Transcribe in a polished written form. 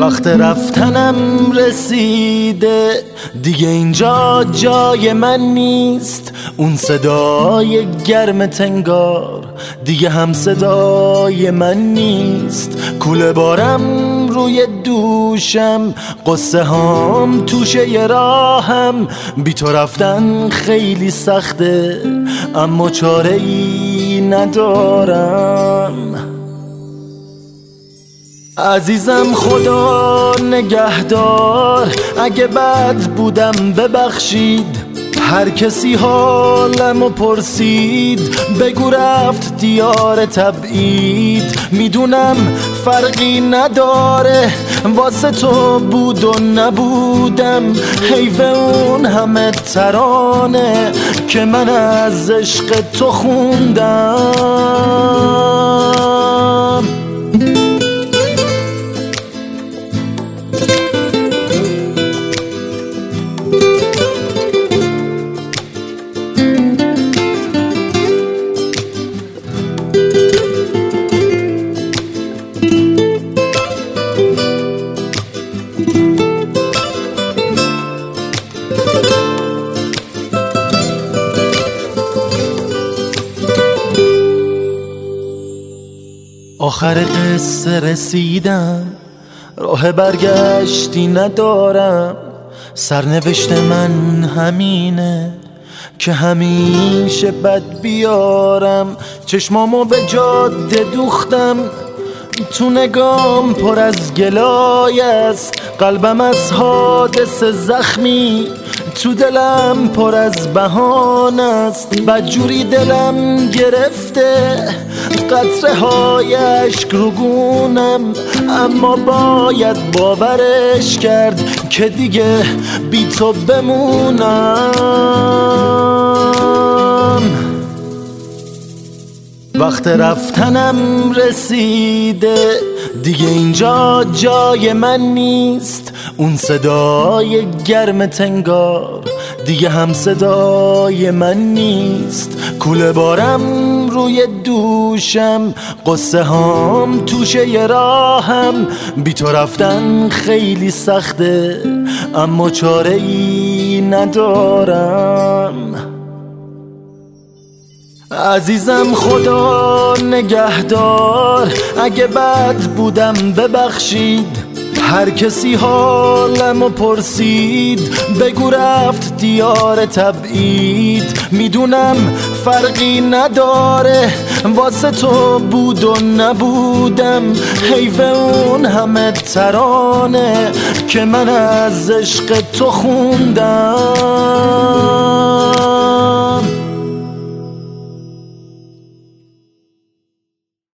وقت رفتنم رسیده، دیگه اینجا جای من نیست. اون صدای گرم تنگار دیگه هم صدای من نیست. کوله بارم روی دوشم، قصه هام توشه ی راهم. بی تو رفتن خیلی سخته اما چاره ای ندارم. عزیزم خدا نگهدار، اگه بد بودم ببخشید. هر کسی حالمو پرسید بگو رفت دیار تبعید. میدونم فرقی نداره واسه تو بود و نبودم. حیف اون همه ترانه که من از عشق تو خوندم. آخر قصه رسیدم، راه برگشتی ندارم. سرنوشت من همینه که همیشه بد بیارم. چشمامو به جاده دوختم، تو نگام پر از گلای است. قلبم از حادثه زخمی، تو دلم پر از بهانه است. بدجوری دلم گرفته قطره های اشک رو گونم، اما باید باورش کرد که دیگه بی تو بمونم. وقت رفتنم رسیده، دیگه اینجا جای من نیست. اون صدای گرم تنگار دیگه هم صدای من نیست. کوله بارم روی دوشم، قصه هام توشه ی راهم. بی تو رفتن خیلی سخته اما چاره ای ندارم. عزیزم خدا نگهدار، اگه بد بودم ببخشید. هر کسی حالمو پرسید بگو رفت دیار تبعید. میدونم فرقی نداره واسه تو بود و نبودم. حیف اون همه ترانه که من از عشق تو خوندم.